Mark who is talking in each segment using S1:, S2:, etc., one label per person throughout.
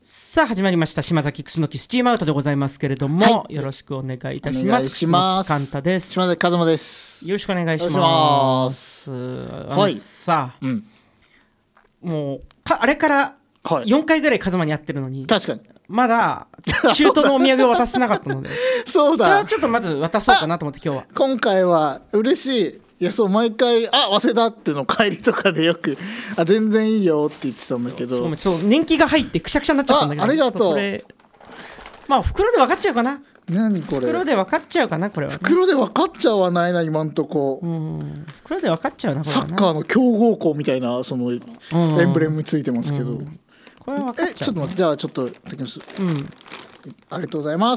S1: さあ始まりました島崎楠木スチームアウトでございますけれども、はい、よろしくお願いいたします。
S2: お願いします。
S1: カンタです。
S2: 島崎和馬です。
S1: よろしくお願いします。
S2: はい。
S1: さあ、もうあれから4回ぐらい和馬に会ってるのに、
S2: 確かに
S1: まだ中東のお土産を渡してなかったので
S2: そうだ、
S1: それはちょっとまず渡そうかなと思って今日は。
S2: 今回は嬉しい。いや、そう、毎回忘れたっての帰りとかでよく全然いいよって言ってたんだけど、
S1: そう年季が入ってくしゃくしゃになっちゃったんだけど、
S2: ありがとう。
S1: これまあ袋で分かっちゃうかな。
S2: 何これ、
S1: 袋で分かっちゃうかな。これは、ね、
S2: 袋で分かっちゃわないな今んとこ。
S1: 袋で分かっちゃうな。これ
S2: サッカーの強豪校みたいなそのエンブレムについてますけど、
S1: これは分かっちゃう。
S2: ちょっと待って、じゃあちょっといただきます。ありがとうございます。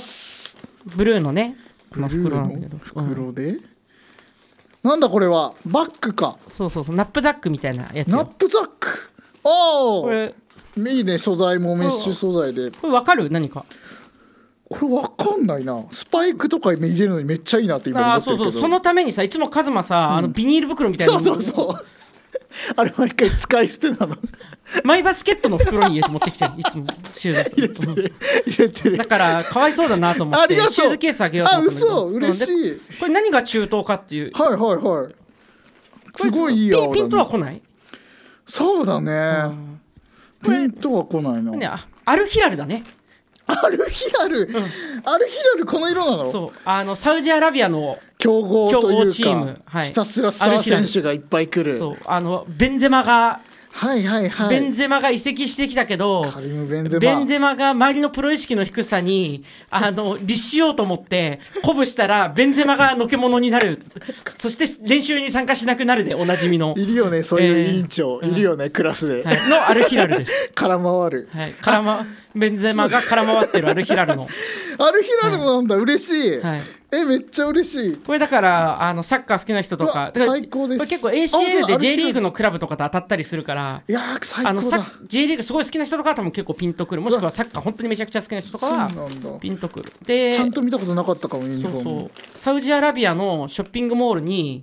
S1: ブルーのね、
S2: ブルーの袋で、なんだこれは。バッグか。
S1: そうナップザックみたいなやつよ。
S2: ナップザック、こ
S1: れ
S2: いいね。素材もメッシュ素材で。
S1: これ分かる？何か
S2: これ分かんないな。スパイクとか入れるのにめっちゃいいなって今思ってるけど。
S1: そのためにさ、いつもカズマさ、ビニール袋みたいな
S2: そうあれ毎回使い捨てなの
S1: マイバスケットの袋に入れて持ってきてる。いつもシューズ
S2: 入れてる。
S1: だからかわいそうだなと思ってシューズケースあげようと思ったんだけど。
S2: 嬉しい。
S1: これ何が中東かっていう。
S2: はいすごいいい青だね。
S1: ピントは来ない？
S2: そうだね、ピントは来ないな。
S1: アルヒラルだね。
S2: アルヒラル、この色なの？
S1: そう、サウジアラビアの
S2: 強豪というか
S1: チーム、
S2: ひたすらスター選手がいっぱい来る。
S1: そうベンゼマがベンゼマが移籍してきたけど、ベンゼマが周りのプロ意識の低さに律しようと思って鼓舞したらベンゼマがのけ者になる。そして練習に参加しなくなるでおなじみの
S2: いるよね、そういう委員長、いるよね、クラスで、
S1: のアルヒラルです。
S2: 空回る、
S1: ベンゼマが空回ってるアルヒラルの
S2: なんだ。嬉しい、めっちゃ嬉しい。
S1: これだからサッカー好きな人とか
S2: 最高です。
S1: これ結構 ACL で J リーグのクラブとかと当たったりするから、
S2: いや最高だ。
S1: J リーグすごい好きな人とかは多分結構ピンとくる。もしくはサッカー本当にめちゃくちゃ好きな人とかはピンとくる。で
S2: ちゃんと見たことなかったかも。ユニフォーム。
S1: サウジアラビアのショッピングモールに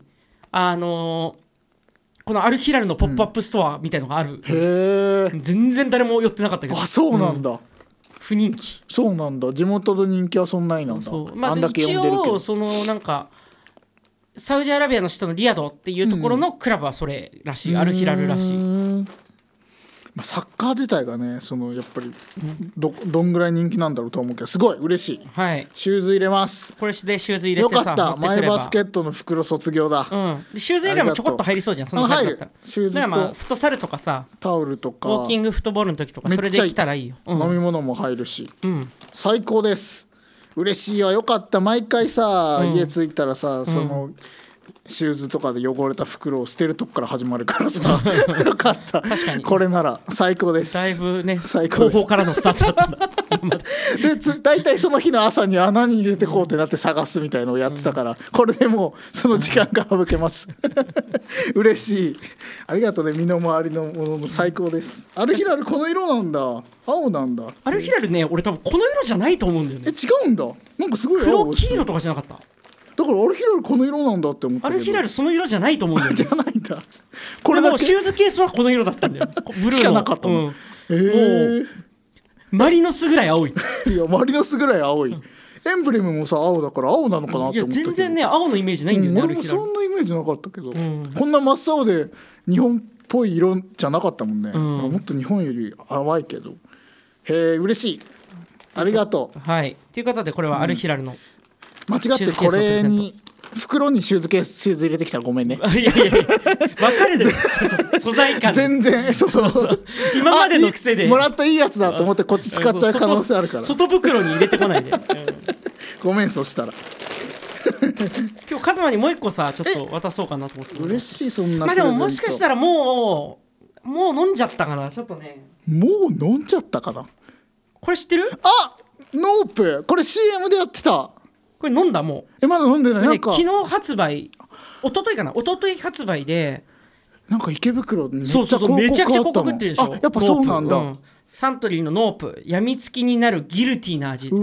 S1: このアルヒラルのポップアップストアみたいのがある。
S2: へえ。
S1: 全然誰も寄ってなかったけど。
S2: そうなんだ。
S1: 不人気。
S2: そうなんだ。地元の人気はそんなになんだ。
S1: あんだけ呼んでるけど。一応なんかサウジアラビアの首都のリヤドっていうところのクラブはそれらしい。アルヒラルらしい。
S2: サッカー自体がね、やっぱり どんぐらい人気なんだろうと思うけど、すごい嬉しい。シューズ入れます。
S1: これでシューズ入れてさ、
S2: よかった。マイバスケットの袋卒業だ。
S1: シューズ入れもちょこっと入りそうじゃん。その入る
S2: シューズと
S1: フットサルとかさ、
S2: タオルとか
S1: ウォーキングフットボールの時とかそれで来たらいいよ。
S2: 飲み物も入るし、最高です。嬉しいわ。よかった。毎回さ、家着いたらさ、シューズとかで汚れた袋を捨てるとこから始まるからさよかった。確かにこれなら最高です。
S1: だいぶね、後方からのスタートだったんだ
S2: でだいたいその日の朝に穴に入れてこうってなって探すみたいのをやってたから、これでもうその時間が省けます嬉しい。ありがとうね。身の回りのものも最高です。アルヒラルこの色なんだ。青なんだ。
S1: アルヒラルね、俺多分この色じゃないと思うんだよね。
S2: 違うんだ。なんかすごい
S1: 黒黄色とかじゃなかった。
S2: だからアルヒラルこの色なんだって思ったけど、
S1: アルヒラルその色じゃないと思うんだよね。
S2: じゃないんだ。
S1: これでもシューズケースはこの色だったんだよ。ブルーの
S2: しかなかったの。もう
S1: マリノスぐらい青い。
S2: いやマリノスぐらい青い。エンブレムもさ青だから青なのかなって思ったけど、
S1: いや全然ね青のイメージないんだよね。
S2: 俺もそんなイメージなかったけど、こんな真っ青で日本っぽい色じゃなかったもんね。もっと日本より淡いけど、へえ嬉しい。ありがとう。
S1: はいということでこれはアルヒラルの
S2: 間違ってこれに袋にシューズ入れてきたらごめんね。
S1: いや分かるで素材感
S2: 全然
S1: 今までの癖で
S2: もらったいいやつだと思ってこっち使っちゃう可能性あるから、
S1: 外袋に入れてこないで
S2: ごめん。そしたら
S1: 今日カズマにもう一個さちょっと渡そうかなと思って。
S2: 嬉しい。そんな
S1: でももしかしたらもう飲んじゃったかな。ちょっとね、
S2: もう飲んじゃったかな。
S1: これ知ってる？
S2: ノープ。これ CM でやってた。
S1: これ飲んだ？も
S2: うまだ飲んでない。なんか
S1: 昨日発売、一昨日発売で、
S2: なんか池袋でめ
S1: ちゃくちゃ広告ってるでしょ。
S2: やっぱそうなんだ。
S1: サントリーのノープ、やみつきになるギルティーな味。
S2: うわ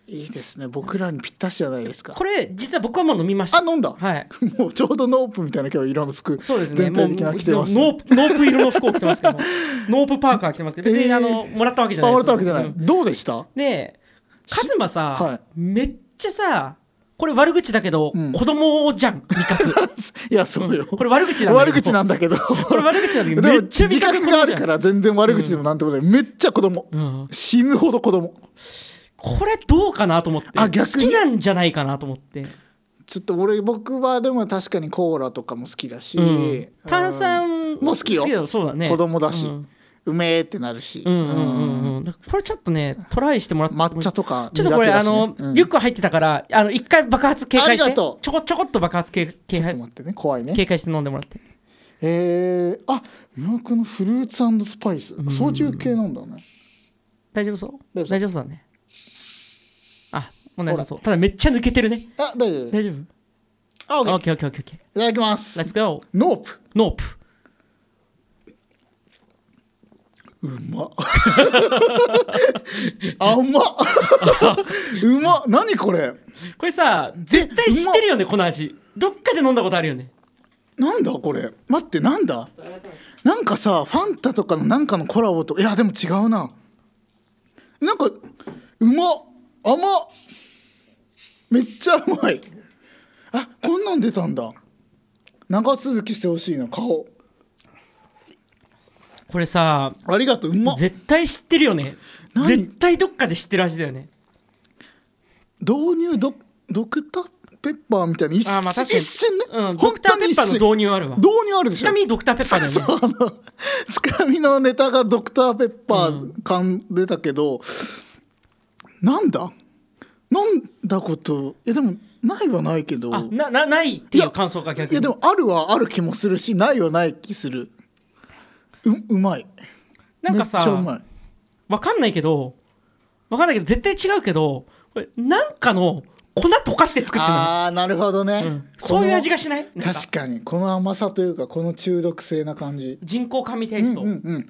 S2: いいですね、僕らにぴったしじゃないですか。
S1: これ実は僕はもう飲みました。
S2: 飲んだ、
S1: はい、
S2: もうちょうどノープみたいな今日色の服、
S1: そうですね、
S2: 全体的な着てます、
S1: ノープ色の服を着てますけどノープパーカー着てますけど、別にもらったわけじゃないです。
S2: もらったわけじゃない、どうでした？
S1: でカズマさ、めっちゃさ、これ悪口だけど、子供じゃん味覚
S2: いやそうよ、
S1: これ悪口
S2: なんだけど
S1: これ悪口なんだけどめっちゃ味覚
S2: があるから全然悪口でもなんてことない、めっちゃ子供、死ぬほど子供。
S1: これどうかなと思って、好きなんじゃないかなと思って。
S2: ちょっと僕はでも確かにコーラとかも好きだし、
S1: 炭酸
S2: も好きよ、
S1: そうだね、
S2: 子供だし、うめーってなるし、こ
S1: れちょっとねトライしてもらって、
S2: 抹茶とか
S1: ちょっとこれリュック入ってたから一回爆発警戒して、ちょこっと爆発警戒して飲んでもらって。
S2: 魅惑のフルーツ&スパイス、焼酎系なんだね。
S1: 大丈夫そうだね。問題なさそう。ただめっちゃ抜けてるね。
S2: 大丈夫。
S1: オッケー。い
S2: ただきます。
S1: Let's go。
S2: ノープうまうま何これ
S1: さ、絶対知ってるよね、この味。どっかで飲んだことあるよね。
S2: なんだこれ、待って、なんだ、なんかさ、ファンタとかのなんかのコラボと、いやでも違うな、なんか甘っ、めっちゃうまい。こんなん出たんだ。長続きしてほしいな、顔。
S1: これさ、
S2: ありがとう、うまっ。
S1: 絶対知ってるよね。絶対どっかで知ってる味だよね。
S2: 導入ドクターペッパーみたいな一瞬ね、
S1: ドクターペッパーの導入あるわ。
S2: 導入あるでしょ。
S1: つかみドクターペッパーだよね。
S2: つかみのネタがドクターペッパー感出たけど、なんだ飲んだことでもないはないけど、
S1: ないっていう感想か。逆に
S2: いやでもあるはある気もするし、ないはない気する。うまい。
S1: なんかさ、めっちゃうまい。分かんないけど絶対違うけど、これなんかの粉溶かして作ってない？
S2: なるほどね、
S1: そういう味がしない？
S2: 確かにこの甘さというか、この中毒性な感じ、
S1: 人工甘味テイスト、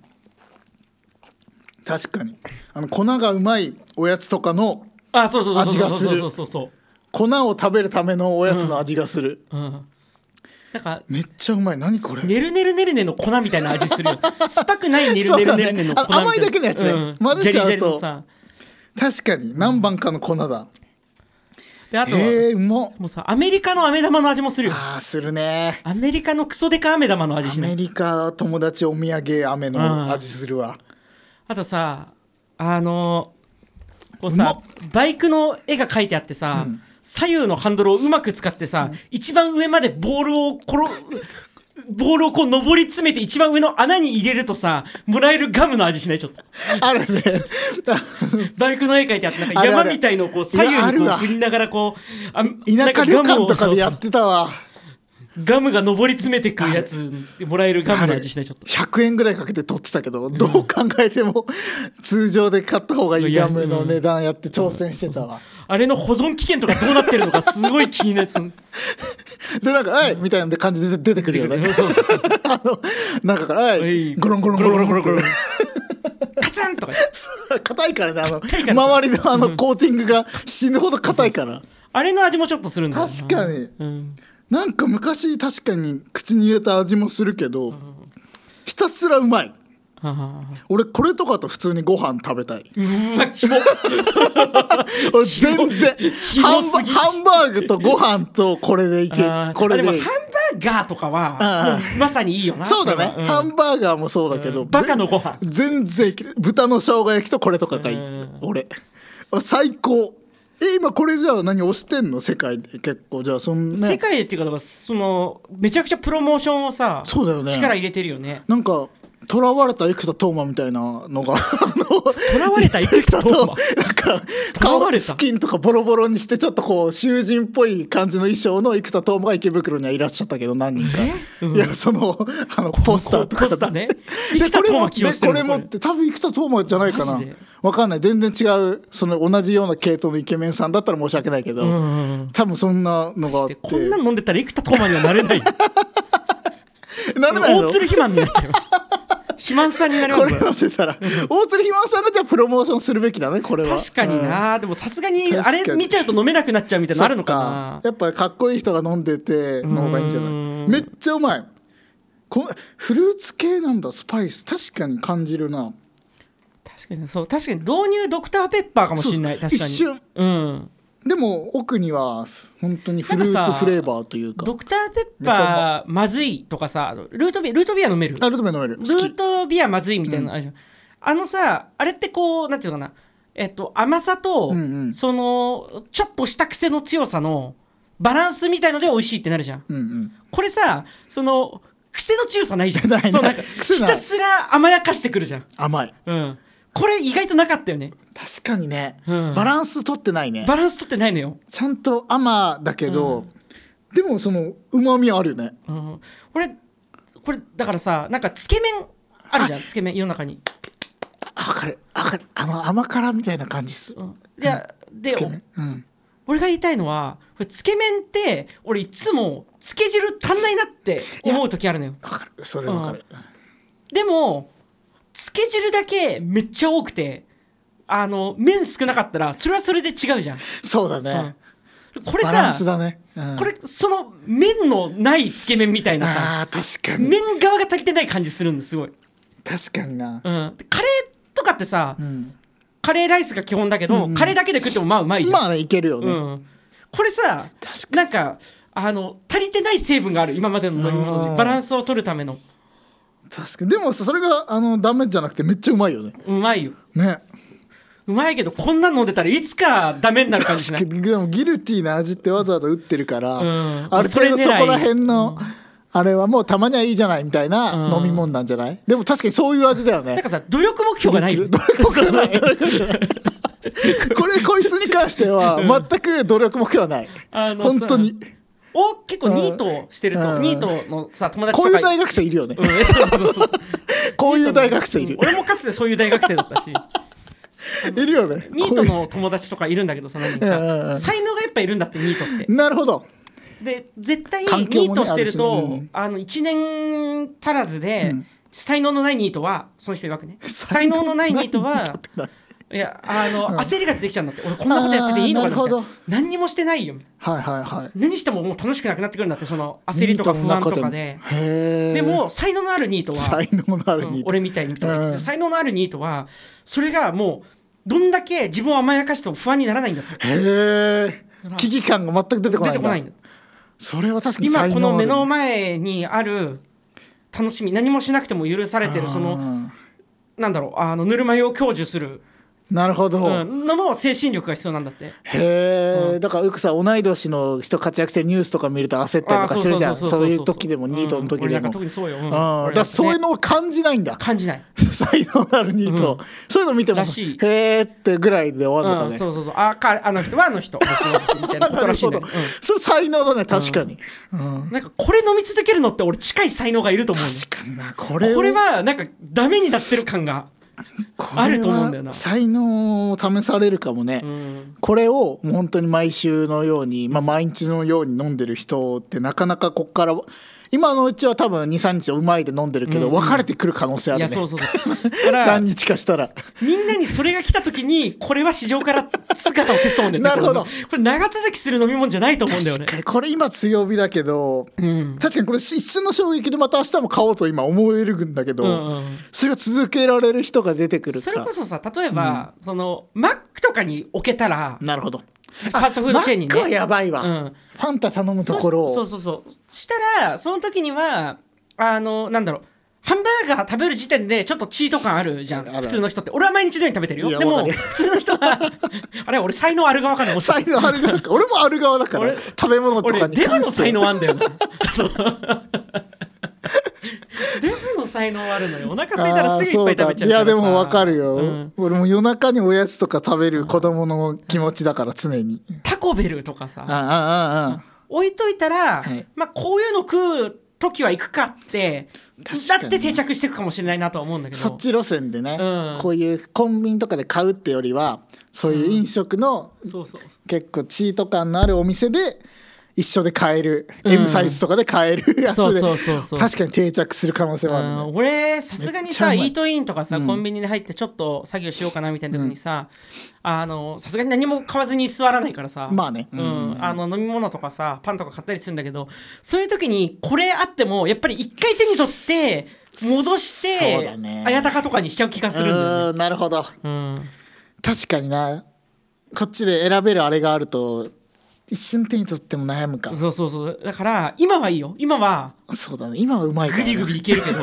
S2: 確かに粉がうまいおやつとかの味がする。粉を食べるためのおやつの味がする。なんかめっちゃうまい。何これ、
S1: ねるねるねるねの粉みたいな味するよ。酸っぱくないねるねるねるねの粉みたいな、
S2: 甘いだけのやつね、混ぜちゃうと確かに何番かの粉だ。
S1: であとは
S2: うまっ。
S1: もうさ、アメリカの飴玉の味もするよ。
S2: するね。
S1: アメリカのクソデカ飴玉の味しない？
S2: アメリカ友達お土産飴の味するわ。
S1: あとさ、こうさ、バイクの絵が描いてあってさ、左右のハンドルをうまく使ってさ、一番上までボールをこう上り詰めて一番上の穴に入れるとさ、もらえるガムの味しない？ちょっと
S2: あるね。
S1: バイクの絵描いてあって、なんか山みたいのをこう左右にこう振りながらこう、
S2: 田舎旅館とかでやってたわ。
S1: ガムが上り詰めてくるやつもらえるガムの味しない？ちょっと
S2: 100円ぐらいかけて取ってたけど、どう考えても通常で買った方がいいガムの値段やって挑戦してたわ。
S1: あれの保存期限とかどうなってるのかすごい気になる。
S2: でなんか「みたいな感じで出てくるよね。中からゴロンゴロンゴロンゴロンゴロン
S1: カツンとか
S2: 硬いからね、周りのコーティングが死ぬほど硬いから。
S1: あれの味もちょっとするんだよな。
S2: 確かに、なんか昔確かに口に入れた味もするけど、ひたすらうまい。俺これとかと普通にご飯食べたい。
S1: うわキモ。
S2: 俺全然ハンバーグとご飯とこれでいける。これで
S1: もハンバーガーとかはまさにいいよな。
S2: そうだね、ハンバーガーもそうだけど、
S1: バカのご飯
S2: 全然いける。豚の生姜焼きとこれとかがいい。俺最高。今これじゃあ何押してんの？世界で結構じゃあ
S1: 世界でっていうか、だからめちゃくちゃプロモーションをさ、
S2: そうだよね、
S1: 力入れてるよね。
S2: なんか囚われた生田斗真みたいなのが
S1: 囚われた生田斗真
S2: なんか顔スキンとかボロボロにしてちょっとこう囚人っぽい感じの衣装の生田斗真が池袋にはいらっしゃったけど、何人か、いやポスターとか
S1: ポスターね。
S2: でこれもって多分生田斗真じゃないかな、わかんない。全然違う同じような系統のイケメンさんだったら申し訳ないけど、多分そんなのがあって、
S1: こんなの飲んでたら生田斗真にはなれない。
S2: なれないの？
S1: 大鶴肥満になっちゃいます。 肥満さんになります
S2: これ飲んでたら大鶴肥満さんがじゃあプロモーションするべきだね、これは。
S1: 確かにな、でもさすがにあれ見ちゃうと飲めなくなっちゃうみたいなのあるのかな。
S2: やっぱかっこいい人が飲んでての方がいいんじゃない。めっちゃうまい。フルーツ系なんだ、スパイス確かに感じるな。
S1: 確かにそう、確かに導入ドクターペッパーかもしれない。確かに
S2: 一瞬、でも奥には本当にフルーツフレーバーというか。
S1: ドクターペッパーまずいとかさ、ルートビア飲める。
S2: ルートビア飲める。
S1: ルートビアまずいみたいなのあるじゃん。さ、あれってこうなんていうのかな、甘さと、そのちょっとした癖の強さのバランスみたいので美味しいってなるじゃん。これさ、その癖の強さないじゃん。そう、なんかひたすら甘やかしてくるじゃん。
S2: 甘い。
S1: これ意外となかったよね。
S2: 確かにね、バランス取ってないね。
S1: バランス取ってないのよ。
S2: ちゃんと甘だけど、でもその旨味あるよね。
S1: これだからさ、なんかつけ麺あるじゃん、つけ麺世の中に。
S2: 分かる甘辛みたいな感じする。
S1: で、俺が言いたいのは、これつけ麺って俺いつもつけ汁足んないなって思う時あるのよ。
S2: 分かる、それ分かる。
S1: でもつけ汁だけめっちゃ多くて麺少なかったらそれはそれで違うじゃん。
S2: そうだね、
S1: これさ
S2: バランスだね、
S1: これその麺のないつけ麺みたいなさ、
S2: 確かに
S1: 麺側が足りてない感じするんですごい。
S2: 確かにな、
S1: カレーとかってさ、カレーライスが基本だけど、カレーだけで食ってもまあうまいじゃん。
S2: まあね、いけるよね、
S1: これさ、なんか足りてない成分がある、今までの飲み物にバランスを取るための。
S2: 確かに。でもそれがダメじゃなくてめっちゃうまいよね。
S1: うまいよ
S2: ね。
S1: うまいけど、こんなの飲んでたらいつかダメになる感じしない。
S2: でもギルティーな味ってわざわざ打ってるから、ある程度そこら辺の、あれはもうたまにはいいじゃないみたいな飲み物なんじゃない。でも確かにそういう味だよね。
S1: なんかさ、努力目標がないよ。
S2: 努力目標がないこいつに関しては全く努力目標はない。本当に
S1: 結構ニートしてると、ニートのさ友達とか、
S2: こういう大学生いるよね。こういう大学生いる。
S1: 俺もかつてそういう大学生だったし
S2: いるよね。
S1: ニートの友達とかいるんだけどさ、何か才能がやっぱいるんだって、ニートって。
S2: なるほど。
S1: で絶対ニートしてると、1年足らずで、才能のないニートは、その人曰くね、才能のないニートはいや焦りが出てきちゃうんだって。俺こんなことやってていいのかなみたいな。何にもしてないよ、何してももう楽しくなくなってくるんだって、その焦りとか不安とかで。でも才能のあるニートは、俺みたいに才能のあるニートは、それがもうどんだけ自分を甘やかしても不安にならないんだって。
S2: 危機感が全く出てこないんだ。それは確かに
S1: 今この目の前にある楽しみ、何もしなくても許されてる、そのなんだろう、ぬるま湯を享受する。
S2: なるほど、
S1: のも精神力が必要なんだって。
S2: だからよくさ、同い年の人活躍してるニュースとか見ると焦ったりとかするじゃん。そういう時でも、ニートの時でも。
S1: 特にそうよ。
S2: だからそういうのを感じないんだ。
S1: 感じない。
S2: 才能あるニート、そういうの見てもへーってぐらいで終わるのかね。
S1: そうあの人はあの人みたいなことらしいね。
S2: それ才能だね、確かに。
S1: なんかこれ飲み続けるのって俺近い才能がいると思う。
S2: 確かにな。こ
S1: れはなんかダメになってる感があると思うんだよな。
S2: 才能を試されるかもね、これをもう本当に毎週のように、毎日のように飲んでる人ってなかなかこっから今のうちは多分 2,3 日うまいで飲んでるけど、別れてくる可能性あるね。
S1: いやそう
S2: 何日かしたら
S1: みんなにそれが来た時に、これは市場から姿を消すと思うんだよね。
S2: なるほど。
S1: これ長続きする飲み物じゃないと思うんだよね。
S2: 確かにこれ今強火だけど、確かにこれ一瞬の衝撃でまた明日も買おうと今思えるんだけど、それが続けられる人が出てくるか。
S1: それこそさ、例えば、そのマックとかに置けたら。
S2: なるほど。
S1: ファーストフードチェーンにね。
S2: マックはやばいわ、ファンタ頼むところを。
S1: そうしたら、その時にはなんだろう、ハンバーガー食べる時点でちょっとチート感あるじゃん、普通の人って。俺は毎日のように食べてるよ。でも普通の人はあれ、俺才能ある側かな。
S2: 才能ある側か。俺もある側だから、食べ物とかに関して。
S1: 俺デブの才能あんだよな。デブの才能あるのよ。お腹空いたらすぐいっぱい食べちゃうからさ。
S2: いやでも分かるよ、俺も夜中におやつとか食べる子供の気持ちだから、常に
S1: タコベルとかさ置いといたら、こういうの食う時は行くかってだって定着していくかもしれないなとは思うんだけど、
S2: そっち路線でね、こういうコンビニとかで買うってよりは、そういう飲食の結構チート感のあるお店で一緒で買える、M サイズとかで買えるやつで確かに定着する可能性はある、ね、
S1: 俺さすがにさイートインとかさ、コンビニで入ってちょっと作業しようかなみたいな時にさ、さすがに何も買わずに座らないからさ、
S2: まあね、
S1: 飲み物とかさパンとか買ったりするんだけど、そういう時にこれあってもやっぱり一回手に取って戻してあやたかとかにしちゃう気がするんだよね。
S2: なるほど、確かにな、こっちで選べるあれがあると一瞬手に取っても悩むか。
S1: そうだから今はいいよ、今は
S2: そうだね、今はうまいから
S1: グビグビいけるけど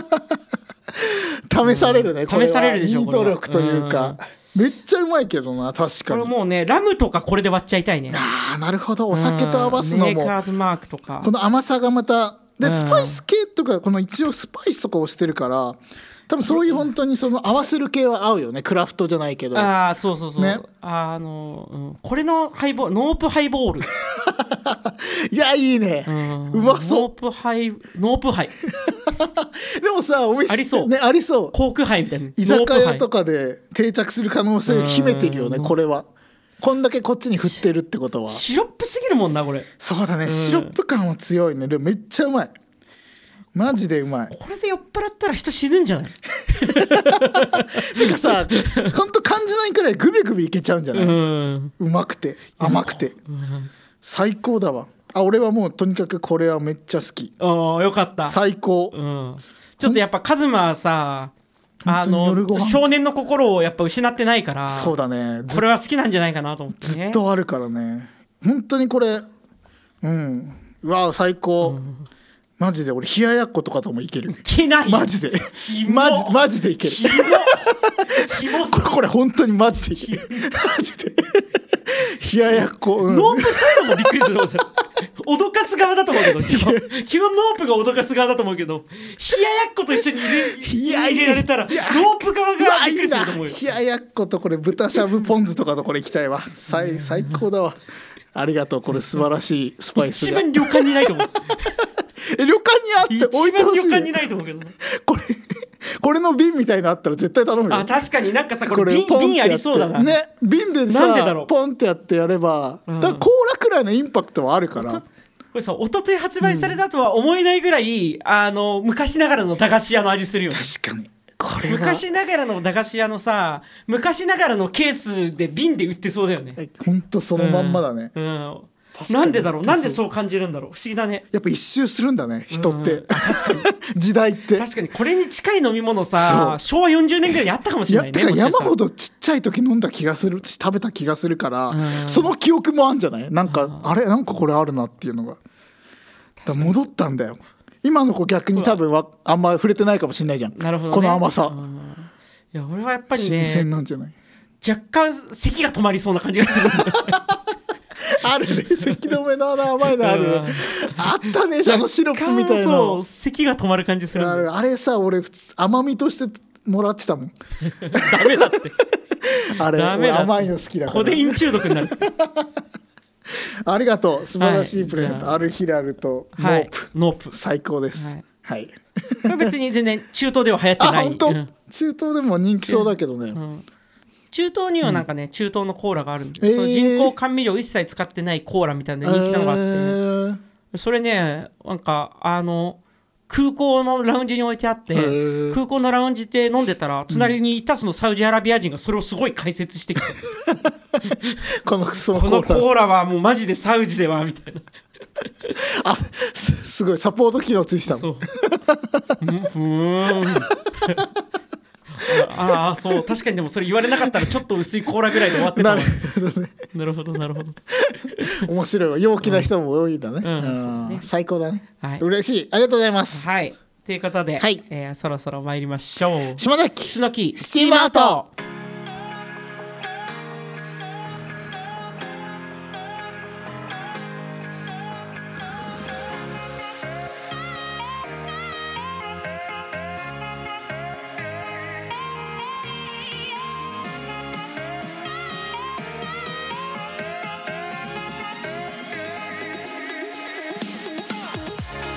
S2: 試されるね、これは
S1: 試されるでしょ、
S2: ミート力というか、めっちゃうまいけどな、確かに。
S1: これもうねラムとかこれで割っちゃいたいね。
S2: なるほど、お酒と合わすのも、
S1: メーカーズマークとか
S2: この甘さがまたで、スパイス系とかこの一応スパイスとかをしてるから多分そういう本当にその合わせる系は合うよね、クラフトじゃないけど。
S1: そう、ね、これのハイボール、ノープハイボール
S2: いやいいね、うまそう。
S1: ノープハイ
S2: でもさ、お店
S1: ありそう、
S2: ね、ありそう、
S1: コークハイみたいな
S2: 居酒屋とかで定着する可能性秘めてるよね、これは。こんだけこっちに振ってるってことは
S1: シロップすぎるもんなこれ。
S2: そうだね、シロップ感は強いね。でもめっちゃうまい、マジでうまい。
S1: これで酔っ払ったら人死ぬんじゃない
S2: てかさ、ほんと感じないくらいグビグビいけちゃうんじゃない、うまくて甘くて、最高だわ。俺はもうとにかくこれはめっちゃ好き。
S1: よかった、
S2: 最高、
S1: ちょっとやっぱカズマはさ少年の心をやっぱ失ってないから、
S2: そうだね、
S1: これは好きなんじゃないかなと思ってね。
S2: ずっとあるからね、本当にこれ、うわ最高、マジで俺冷ややっことかともいける。いけ
S1: ない、
S2: マジでマジでいけるこれ本当にマジでいけるマジで冷ややっこ、
S1: ノープサイドもびっくりする脅かす側だと思うけど、基本ノープが脅かす側だと思うけど、冷ややっこと一緒に入れられたらノープ側がびっくりすると思うよ。
S2: 冷ややっことこれ豚しゃぶポン酢とかとこれいきたいわ。最高だわ。ありがとう、これ素晴らしいスパイスが。
S1: 一番旅館にないと思う
S2: 旅館にあって置いてほしい。
S1: 一番旅館にないと思うけどね。
S2: これの瓶みたいなのあったら絶対頼むよ。
S1: 確かになんかさ、これ瓶ありそうだな
S2: ね。瓶でさ、なんでだろう、ポンってやってやれば、だからコーラくらいのインパクトはあるから。
S1: これさ、一昨日発売されたとは思えないぐらい、昔ながらの駄菓子屋の味するよね。
S2: 確かに。
S1: 昔ながらの駄菓子屋のさ、昔ながらのケースで瓶で売ってそうだよね。
S2: ほんとそのまんまだね。
S1: なんでだろう、なんでそう感じるんだろう、不思議だね。
S2: やっぱ一周するんだね、人って。確かに時代って
S1: 確かにこれに近い飲み物さ、昭和40年ぐらいにあったかもしれないね。
S2: いや、山ほどちっちゃい時飲んだ気がする、食べた気がするから、その記憶もあるんじゃない。なんかなんかこれあるなっていうのが戻ったんだよ。今の子逆に多分あんま触れてないかもしれないじゃん。
S1: なるほどね、
S2: この甘さ。
S1: いや、俺はやっぱりね、
S2: 新鮮なんじゃない。
S1: 若干咳が止まりそうな感じがするんだよ
S2: あるね、咳止めの甘いのあるね。あったね、あのシロップみたいな。
S1: そう、咳が止まる感じする。
S2: あれさ、俺甘みとしてもらってたもん
S1: ダメだって
S2: あれ甘いの好きだから。
S1: コデイン中毒になる
S2: ありがとう、素晴らしいプレゼント、アルヒラルとノープ、最高です。はい、
S1: これ別に全然中東では流行ってない。
S2: 本当、中東でも人気そうだけどね。
S1: 中東にはなんかね、中東のコーラがあるんで、人工甘味料一切使ってないコーラみたいな人気なのがあって、それね、なんか空港のラウンジに置いてあって、空港のラウンジで飲んでたら隣にいたそのサウジアラビア人がそれをすごい解説してきて
S2: このコ
S1: ーラはもうマジでサウジではみたいな
S2: すごいサポート機能ついてたの。そう
S1: そう、確かに。でもそれ言われなかったらちょっと薄いコーラぐらいで終わってたわ。なるほど
S2: 面白いわ。陽気な人も多いんだね。最高だね。嬉しい、ありがとうございます。
S1: はい、ということで、そろそろ参りましょう。
S2: 島崎
S1: 楠木
S2: スチームアウト。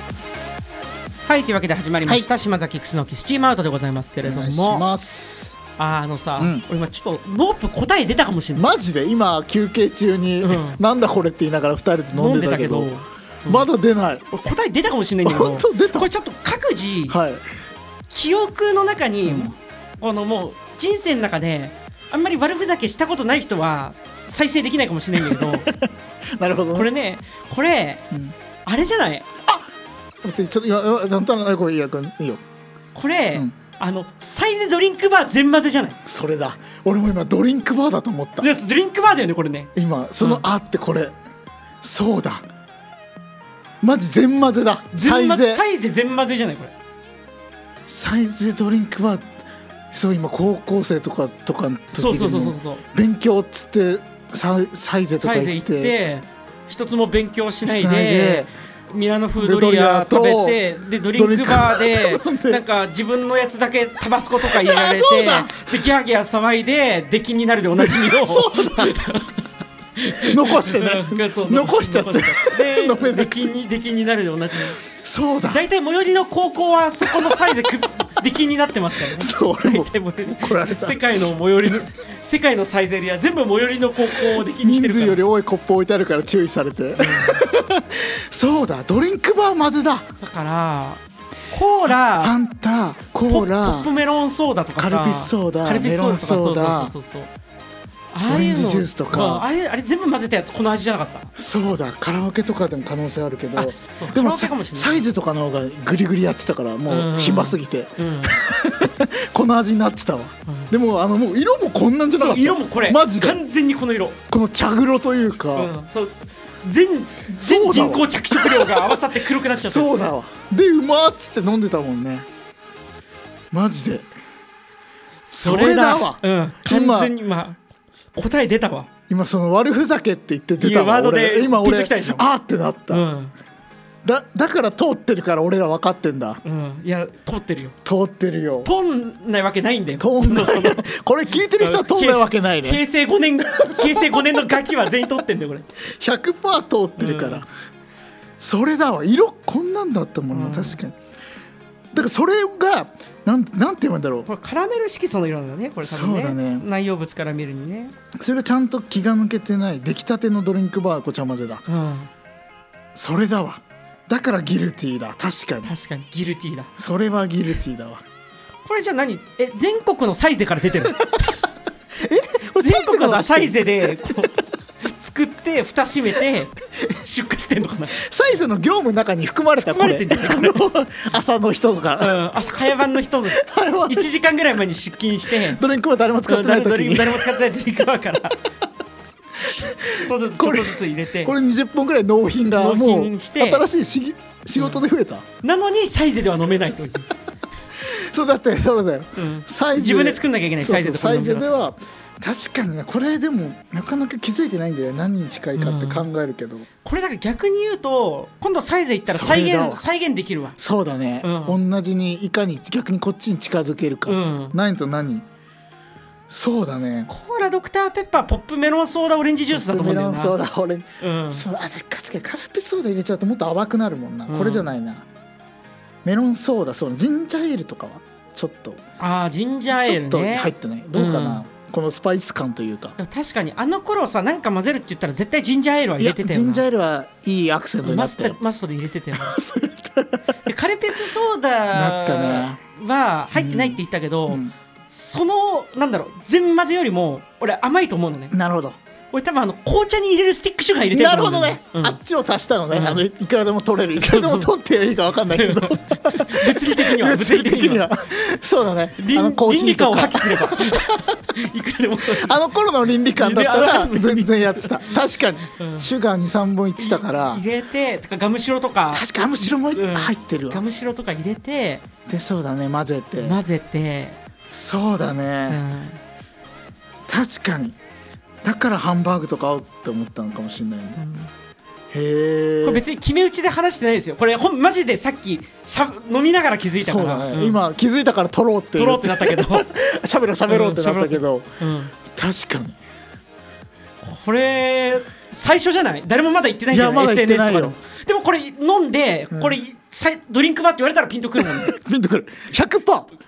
S1: はい、というわけで始まりました島崎楠木スチームアウトでございますけれども、
S2: お願いします。
S1: さ、俺今ちょっとノープ答え出たかもしれない。
S2: マジで今休憩中に、なんだこれって言いながら2人で飲んでたけど、まだ出ない。
S1: 俺答え出たかもしれないんだけど、
S2: 本当出た。
S1: これちょっと各自、記憶の中に、このもう人生の中であんまり悪ふざけしたことない人は再生できないかもしれないんだけど
S2: なるほど、
S1: これね、あれじゃない？
S2: ちょっと今なんとなくこれいいよ。
S1: これ、サイゼドリンクバー全混ぜじゃない？
S2: それだ。俺も今ドリンクバーだと思った。
S1: ドリンクバーだよねこれね。
S2: 今そのってこれ、そうだ。マジ全混ぜだ。サイ
S1: ゼ全混ぜじゃないこれ。
S2: サイゼドリンクバー。そう今高校生とかの時に勉強っつってサイゼとか行って
S1: 一つも勉強しないでミラノ風ドリア食べて、でドリンクバーでなんか自分のやつだけタバスコとか入れられて、でギャーギャー騒いで出禁になるでおなじみを
S2: 残してね残しちゃって
S1: で出禁になるでおなじみ。
S2: そうだ。
S1: 大体最寄りの高校はそこのサイズ出禁になってますからね。
S2: そう俺も怒られた。
S1: 世界のサイゼリア全部最寄りの高校を出禁にしてるから。
S2: 人数より多いコップ置いてあるから注意されて、そうだ。ドリンクバー混ぜだ。
S1: だからコーラ、
S2: ファンタ、コーラ、
S1: ポップメロンソーダとかさ、
S2: カルピスソーダ、メロンソーダ、オレンジジュースとか、
S1: あれ全部混ぜたやつこの味じゃなかった？
S2: そうだ。カラオケとかでも可能性あるけど、でもサイズとかの方がグリグリやってたからもう暇すぎて、この味になってたわ。でももう色もこんなんじゃなかった。
S1: 色もこれマジで完全にこの色、
S2: この茶黒というか、
S1: 全人工着色料が合わさって黒くなっちゃった。
S2: そうだわ。でうまっつって飲んでたもんね。マジでそれだわ。
S1: 完全に答え出たわ。
S2: 今その悪ふざけって言って出たわ。今俺ってなった、だから通ってるから俺ら分かってんだ。
S1: いや通ってるよ。
S2: 通
S1: んないわけないんだよ。
S2: これ聞いてる人は通んないわけないね。
S1: 平成5年のガキは全員通ってんだよこれ。
S2: 100% 通ってるから、それだわ。色こんなんだったもんな、確かに。だからそれがなんて言うんだろう。
S1: これカラメル色素の色なんだねこれ。
S2: そうだね。
S1: 内容物から見るにね。
S2: それがちゃんと気が抜けてない出来たてのドリンクバーごちゃ混ぜだ。それだわ。だからギルティーだ。確かに
S1: ギルティーだ。
S2: それはギルティーだわ。
S1: これじゃあ何？全国のサイゼから出てる
S2: これ
S1: 全国のサイゼでこう作って蓋閉めて出荷してんのかな。
S2: サイズの業務の中に含まれたこれ。朝の人とか、
S1: 早番の人1時間ぐらい前に出勤して
S2: ドリンクバー誰も使ってない時に
S1: 誰も使ってないドリンクバーからちょっとずつ入れて、
S2: これ20本ぐらい納品がもう新しい仕事で増えた、
S1: なのにサイゼでは飲めないという
S2: そうだってそうだよ、
S1: 自分で作んなきゃいけない。サイゼとか
S2: サイゼでは確かにね。これでもなかなか気づいてないんだよ。何に近いかって考えるけど、
S1: これだから逆に言うと今度サイゼ行ったら再現できるわ。
S2: そうだね、同じにいかに逆にこっちに近づけるか、何と何。そうだね。
S1: コーラ、ドクターペッパー、ポップメロンソーダ、オレンジジュースだと思うんだよな。
S2: メロンソーダ、そうカルピスソーダ入れちゃうともっと淡くなるもんな、これじゃないな。メロンソーダ、そうジンジャーエールとかはちょっと
S1: ジンジャーエールね、
S2: ちょっと入ってない。どうかな、このスパイス感というか。
S1: 確かにあの頃さ、なんか混ぜるって言ったら絶対ジンジャーエールは入れてたよな。
S2: ジンジャーエールはいいアクセントになったよ。
S1: マストで入れてたよでカルピスソーダは入ってないって言ったけど、そのなんだろう、全混ぜよりも俺甘いと思うのね。
S2: なるほど。
S1: 俺多分紅茶に入れるスティックシュガー入れてると思うんだよね。
S2: なるほどね、あっちを足したのね、いくらでも取れる、いくらでも取っていいか分かんないけど
S1: 物理的には
S2: そうだね、
S1: 倫理観を破棄すればいくらでも
S2: 頃の倫理観だったら全然やってた。確かに、シュガー 2,3 本いってたから
S1: 入れて、とかガムシロとか、
S2: 確かガムシロも入ってるわ、
S1: ガムシロとか入れて、
S2: でそうだね、混ぜてそうだね、確かに。だからハンバーグとか合うって思ったのかもしれないね、へえ。こ
S1: れ別に決め打ちで話してないですよ。これマジでさっき飲みながら気づいたから。
S2: そうだね、今気づいたから撮ろうって
S1: なったけど
S2: 喋ろうってなったけど、確かに
S1: これ最初じゃない？誰もまだ言ってないんじゃない？ SNS とかの。でもこれ飲んで、これドリンクバーって言われたらピンとくるもんね
S2: ピンとくる。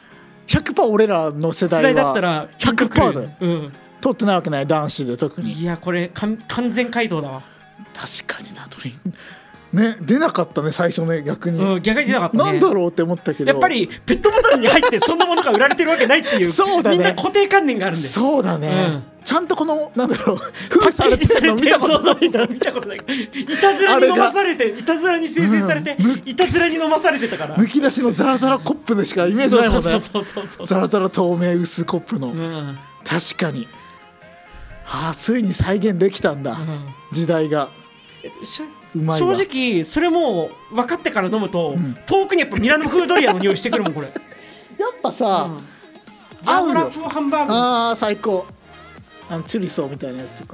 S2: 100% 俺らの世代は
S1: だったら
S2: 100% だよ、取ってないわけない、男子で特に。
S1: いやこれ完全回答だわ。
S2: 確かにな、ドリンクね、出なかったね最初ね、逆に、
S1: 逆に出なかったね。
S2: なんだろうって思ったけど、
S1: やっぱりペットボトルに入ってそんなものが売られてるわけないっていう
S2: そうだね、
S1: みんな固定観念があるんで。
S2: そうだね、ちゃんとこのなんだろう、封されてるの見たことない。
S1: 見たことない。いたずらに飲まされて、いたずらに生成されて、いたずらに飲まされてたから。
S2: むき出しのザラザラコップでしかイメージないもんね。ザラザラ透明薄コップの、確かに。ついに再現できたんだ、時代が。
S1: 正直それも分かってから飲むと、遠くにやっぱミラノ風ドリアの匂いしてくるもんこれ。やっ
S2: ぱさ、
S1: 合うよ。ハンバーグ、
S2: 最高。チュリソーみたいなやつとか。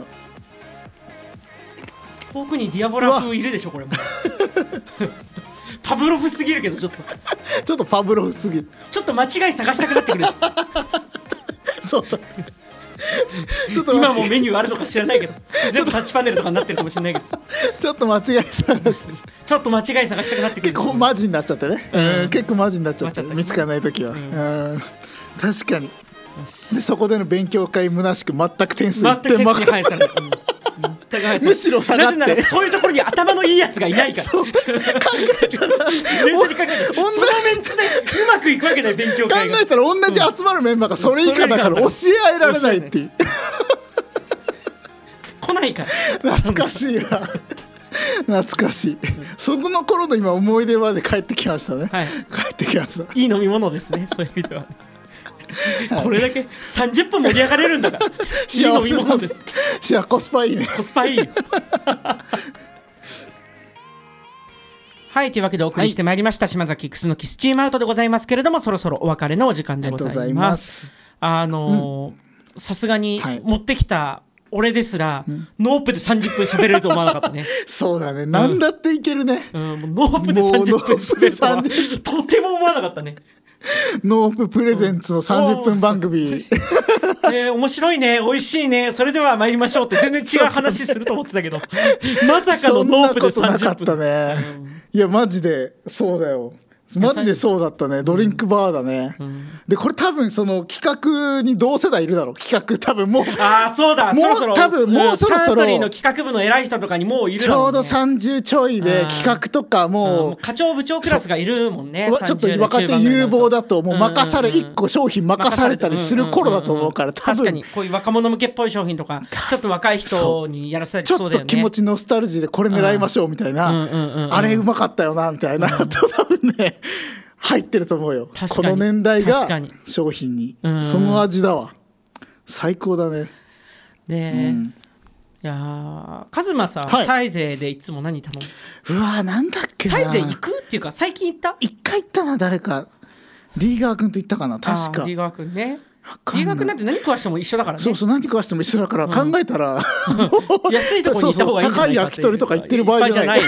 S1: 遠くにディアボラ風いるでしょこれも。パブロフすぎるけど、ちょっと
S2: パブロフすぎる。
S1: ちょっと間違い探したくなってくる。
S2: そうだ。
S1: ちょっと今もメニューあるのか知らないけど、全部タッチパネルとかになってるかもしれないけど、
S2: ちょっと間違い探して
S1: ちょっと間違い探したくなってくる。
S2: 結構マジになっちゃってね、結構マジになっちゃって、見つからない時は、確かに。でそこでの勉強会虚しく全く点数
S1: 1点に反映される。
S2: むしろ下がって、
S1: なぜならそういうところに頭のいいやつがいないから。考えたらそのメンツでうまくいくわけない、勉強会が。
S2: 考えたら同じ集まるメンバーがそれ以下だから教え合えられないっていう。
S1: 来ないから。
S2: 懐かしいわ。懐かしい。そこの頃の今思い出まで帰ってきましたね。帰ってきました。
S1: いい飲み物ですね、そういう意味では。これだけ30分盛り上がれるんだから、いい飲み物です。
S2: コスパいいね。
S1: コスパいいよ。はい、というわけでお送りしてまいりました、島崎楠木スチームアウトでございますけれども、そろそろお別れのお時間でございます。さすがに持ってきた俺ですら、ノープで30分喋れると思わなかったね。
S2: そうだね、何だっていけるね。
S1: ノープで30分喋れるとはとても思わなかったね。
S2: ノーププレゼンツの30分番組。
S1: 面白いね、美味しいね、それでは参りましょうって全然違う話すると思ってたけど、まさかのノープで30分。
S2: そんなことなかったね。いやマジでそうだよ。マジでそうだったね。ドリンクバーだね、でこれ多分その企画に同世代いるだろう。企画多分もう
S1: そうだ、
S2: もう多分もうそろそろ
S1: サントリーの企画部の偉い人とかにもういるだろうね。
S2: ちょうど30ちょいで企画とかもう
S1: 課長部長クラスがいるもんね。
S2: ちょっと若手有望だともう任され1個商品任されたりする頃だと思うから、多分
S1: 確かにこういう若者向けっぽい商品とかちょっと若い人にやらせたりそうだよね。
S2: ちょっと気持ちノスタルジーでこれ狙いましょうみたいな、あれうまかったよなみたいな、多分ね入ってると思うよ。この年代が商品にその味だわ。最高だね。
S1: で、いやカズマさ、サイゼでいつも何頼む？
S2: うわなんだっけな。
S1: サイゼ行くっていうか最近行った？
S2: 一回行ったな、誰か D 川君と行ったかな、確か。
S1: D 川君ね。D 川君なんて何食わしても一緒だからね。
S2: そう何食わしても一緒だから、考えたら
S1: 安いとこに行った方がいいんじゃないかっていう。
S2: 高い焼き鳥とか行ってる場合じゃない。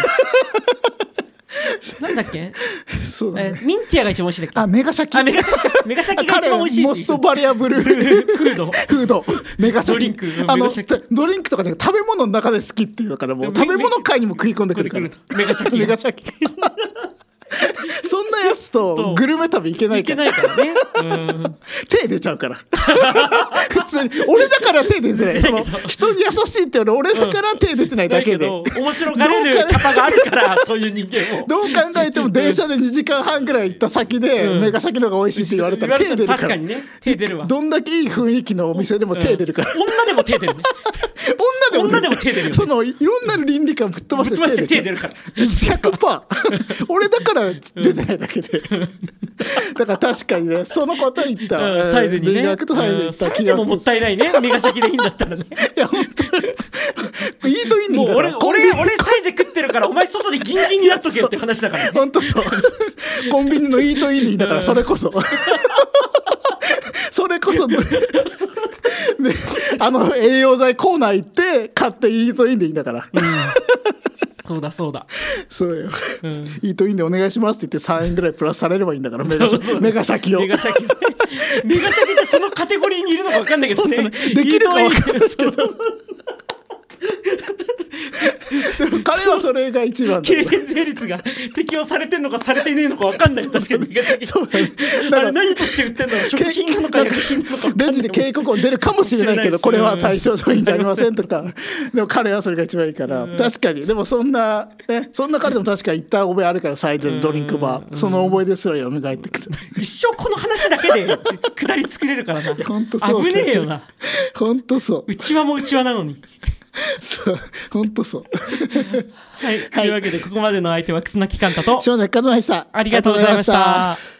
S1: なんだっけ、
S2: そうだね、
S1: ミンティアが一番美味しいだっけ。
S2: メガシャキ。
S1: メガシャキが一番美味しい。
S2: モストバリアブルフードメガシャキ。ドリンクとかじゃなくて食べ物の中で好きっていうから、もう食べ物界にも食い込んでくるから。
S1: メガシャキ
S2: そんなやつとグルメ旅いけないから。手出ちゃうから普通に俺だから手出てない。その人に優しいって俺だから手出てないだけで、
S1: 面白がれるキャパがあるから、そういう人間を
S2: どう考えても電車で2時間半ぐらい行った先でメガシャキの方が美味しいって言われたら手出るから。
S1: 確かにね、手出るわ。
S2: どんだけいい雰囲気のお店でも手出るから。
S1: 女でも手出るね。女でも手出るよ。
S2: そのいろんな倫理観ぶっ飛ばして
S1: 手出るから
S2: 100%。 俺だから出てないだけでだから確かにね、そのこと言った、
S1: サイズにね。サイズももったいないね、メガシャキでいいんだったらね。
S2: いや本当にイートインでいいんだから。
S1: 俺サイズ食ってるからお前外でギンギンになっとけよっていう話だからね。
S2: 本当そう。コンビニのイートインでいいんだから、それこそ栄養剤コーナー行って買ってイートインでいいんだから、
S1: そうだそう
S2: よ、イートインでお願いしますって言って3円ぐらいプラスされればいいんだから。メガシャキを。メガシャキ
S1: ってそのカテゴリーにいるのか分かんないけどね。
S2: できるか分かんないですけどでも彼はそれが一番だ。
S1: 軽減税率が適用されてんのかされていねえのか分かんない。確かにそうだね。あれ何として売ってんの？食品なのか薬品なのか分かんない。
S2: レジで警告音出るかもしれないけど、これは対象商品じゃありませんとか。でも彼はそれが一番いいから、確かに。でもそんな彼でも確か行った覚えあるから、サイズのドリンクバー、その思い出すら蘇ってくる。
S1: 一生この話だけで下り作れるからな。
S2: 本当そう。
S1: 危ねえよな。
S2: 本当そう。
S1: うちわもうちわなのに。
S2: そう、本当そう。
S1: はい、というわけでここまでの相手は忽那木貫太と
S2: 島崎和馬でした。
S1: ありがとうございました。